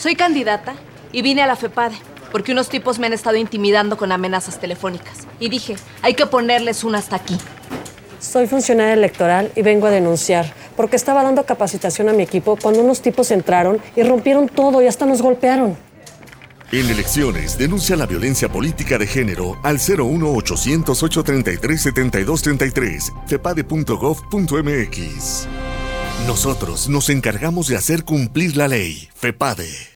Soy candidata y vine a la FEPADE porque unos tipos me han estado intimidando con amenazas telefónicas. Y dije, hay que ponerles un hasta aquí. Soy funcionaria electoral y vengo a denunciar porque estaba dando capacitación a mi equipo cuando unos tipos entraron y rompieron todo y hasta nos golpearon. En elecciones, denuncia la violencia política de género al 01800-833-7233, fepade.gov.mx. Nosotros nos encargamos de hacer cumplir la ley. FEPADE.